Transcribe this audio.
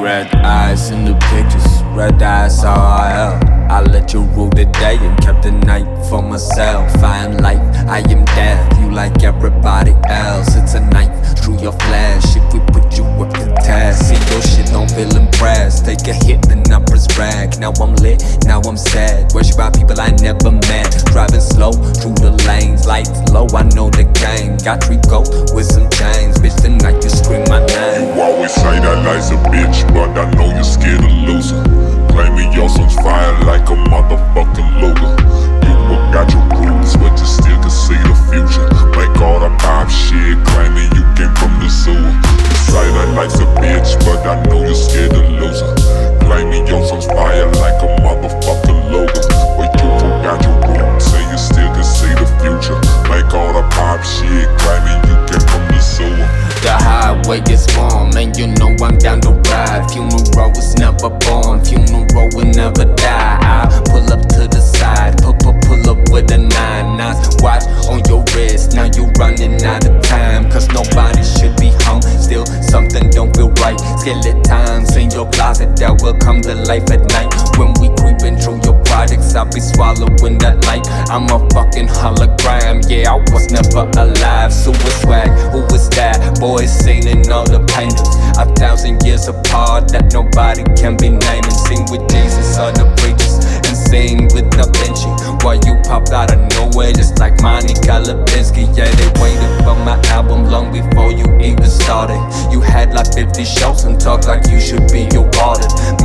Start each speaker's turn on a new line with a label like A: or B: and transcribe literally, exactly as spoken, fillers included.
A: Red eyes in the pictures, red eyes all I have. I let you rule the day and kept the night for myself. I am life, I am death, you like everybody else. It's a knife through your flesh if we put you up to test. See your shit, don't feel impressed. Take a hit, then I press brag. Now I'm lit, now I'm sad. Worship by people I never met. Driving slow through the lanes, lights low, I know the game. Got three gold with some chains, bitch tonight you scream my name.
B: You always say that life's a bitch, but I know you're scared of losing. Claiming your son's fire like a motherfucking Luger. You got your roots, but you still can see the future. Make all the pop shit, claiming you came from the sewer. You say that life's a bitch, but I know you're scared of losing. Claiming your son's fire like a motherfucking Luger. But you forgot your roots, and you still can see the future. Make all the pop shit, claiming you came from the sewer.
A: The highway is warm, and you know I'm down to ride. Funeral was never born, funeral will never die. I pull up to the side, pull, pull, pull up with a nine nines. Watch on your wrist, now you running out of time. Cause nobody should be home, still something don't feel right. Skeletons in your closet that will come to life at night. When we creeping through your products, I'll be swallowing that light. I'm a fucking hologram, yeah, I was never alive. Super swag, who was that? Boys seen in all the paintings, a thousand years apart that nobody can be naming. Sing with Jesus or the preachers, and sing with Da Vinci. While you popped out of nowhere just like Monica Lewinsky. Yeah, they waited for my album long before you even started. You had like fifty shows and talk like you should be awarded.